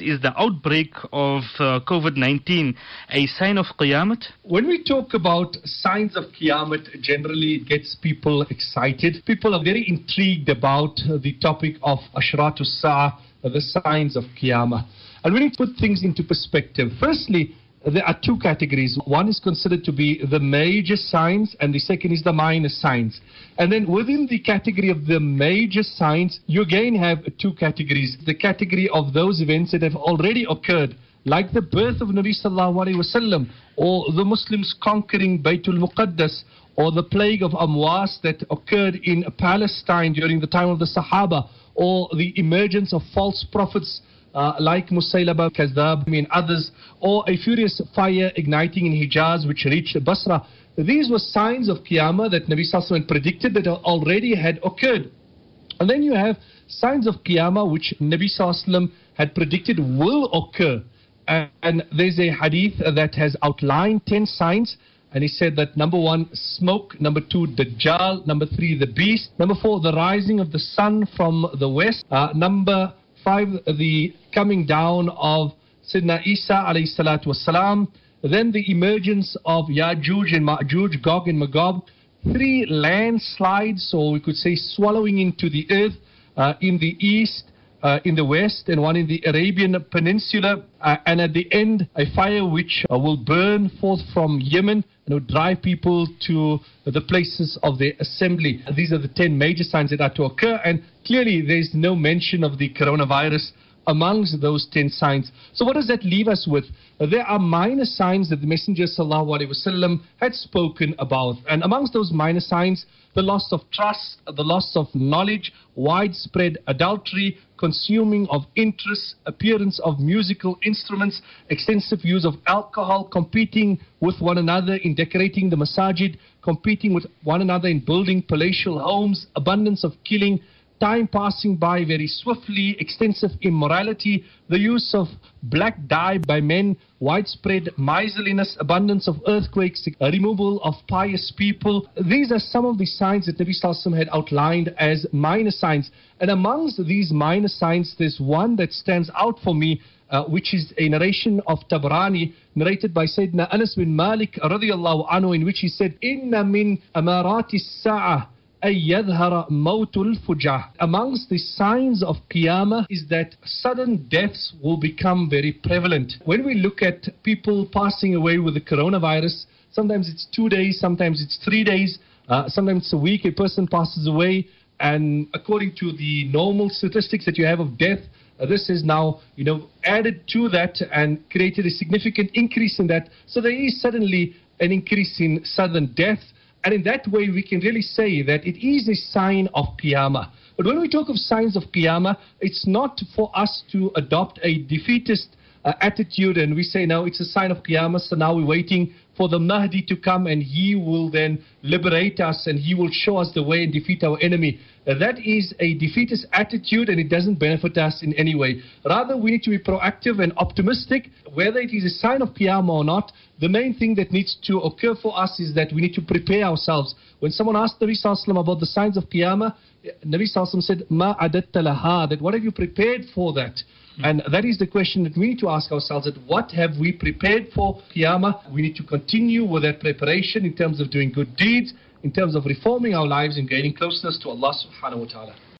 is the outbreak of COVID-19 a sign of Qiyamah? When we talk about signs of Qiyamah, generally it gets people excited. People are very intrigued about the topic of Ashratus Sa'ah, the signs of Qiyamah. And we need to put things into perspective. Firstly, there are two categories. One is considered to be the major signs, and the second is the minor signs. And then within the category of the major signs, you again have two categories. The category of those events that have already occurred, like the birth of Nabi Sallallahu Alaihi Wasallam, or the Muslims conquering Baytul Muqaddas, or the plague of Amwas that occurred in Palestine during the time of the Sahaba, or the emergence of false prophets like Musaylaba Kazzab and others, or a furious fire igniting in Hijaz which reached Basra. These were signs of Qiyamah that Nabi Sallallahu Alaihi Wasallam predicted that already had occurred. And then you have signs of Qiyamah which Nabi Sallallahu Alaihi Wasallam had predicted will occur. And there's a hadith that has outlined 10 signs. And he said that number 1, smoke. Number 2, Dajjal. Number 3, the beast. Number 4, the rising of the sun from the west. Number 5, the coming down of Sayyidina Isa alayhi salatu wasalam. Then the emergence of Ya'juj and Ma'juj, Gog and Magog. 3 landslides, or we could say swallowing into the earth in the east, in the west, and 1 in the Arabian Peninsula. And at the end, a fire which will burn forth from Yemen and will drive people to the places of their assembly. These are the 10 major signs that are to occur, and clearly there is no mention of the coronavirus amongst those 10 signs. So what does that leave us with? There are minor signs that the Messenger Sallallahu Alaihi Wasallam had spoken about. And amongst those minor signs, the loss of trust, the loss of knowledge, widespread adultery, consuming of interests, appearance of musical instruments, extensive use of alcohol, competing with one another in decorating the masajid, competing with one another in building palatial homes, abundance of killing, time passing by very swiftly, extensive immorality, the use of black dye by men, widespread miserliness, abundance of earthquakes, removal of pious people. These are some of the signs that Nabi Sallallahu Alaihi Wasallam had outlined as minor signs. And amongst these minor signs, there's one that stands out for me, which is a narration of Tabrani, narrated by Sayyidina Anas bin Malik radiyallahu anhu, in which he said, "Inna min amarati sa'ah يظهر موت الفجاه." Amongst the signs of Qiyamah is that sudden deaths will become very prevalent. When we look at people passing away with the coronavirus, sometimes it's 2 days, sometimes it's 3 days, sometimes it's a week, a person passes away, and according to the normal statistics that you have of death, this is now, added to that and created a significant increase in that. So there is suddenly an increase in sudden death. And in that way, we can really say that it is a sign of Qiyamah. But when we talk of signs of Qiyamah, it's not for us to adopt a defeatist attitude and we say, no, it's a sign of Qiyamah, so now we're waiting for the Mahdi to come and he will then liberate us and he will show us the way and defeat our enemy. That is a defeatist attitude and it doesn't benefit us in any way. Rather, we need to be proactive and optimistic. Whether it is a sign of Qiyamah or not, the main thing that needs to occur for us is that we need to prepare ourselves. When someone asked Nabi Sallallahu Alaihi Wasallam about the signs of Qiyamah, Nabi Sallallahu Alaihi Wasallam said, "Ma adatta laha," that what have you prepared for that? And that is the question that we need to ask ourselves, that what have we prepared for Qiyamah? We need to continue with that preparation in terms of doing good deeds, in terms of reforming our lives and gaining closeness to Allah subhanahu wa ta'ala.